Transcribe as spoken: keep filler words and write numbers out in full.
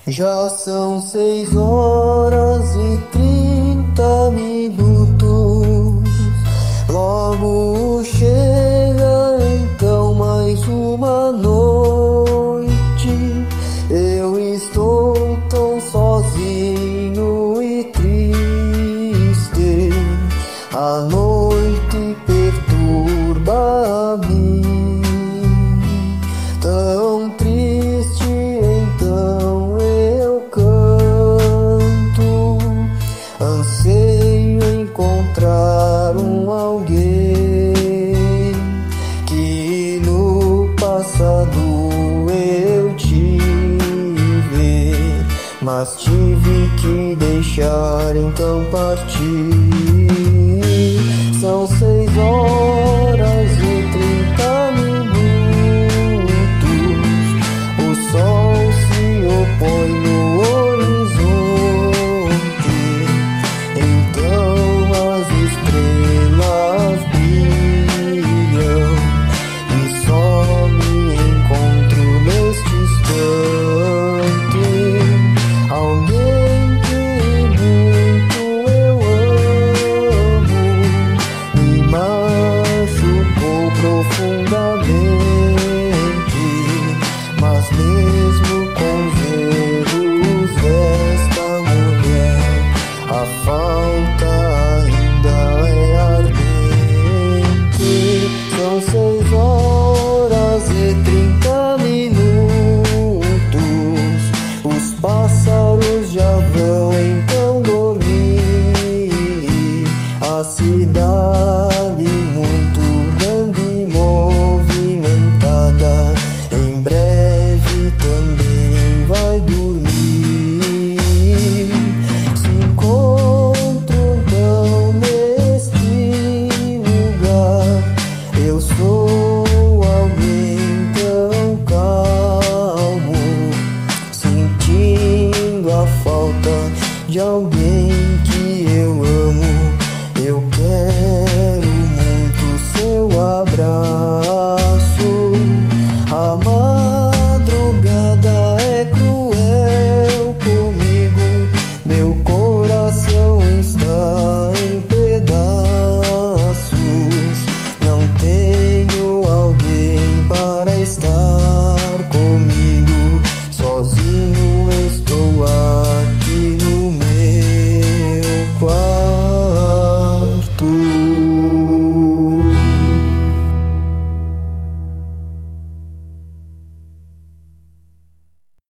Já são seis horas e trinta minutos. Logo chega então mais uma noite. Eu estou tão sozinho e triste. A noite perturba-me. Tão triste então eu canto. Anseio encontrar um alguém que no passado eu tive, mas tive que deixar então partir. São seis horas e trinta minutos. O sol se opõe no horizonte. Então as estrelas brilham e só me encontro neste instante alguém que muito eu amo. Me machucou profundamente, mas mesmo com os erros desta mulher, a falta ainda é ardente. São seis horas e trinta minutos. Os pássaros já vão então dormir. A cidade muito grande e movimentada em breve também vai dormir. Se encontro então neste lugar, eu sou alguém tão calmo, sentindo a falta de alguém.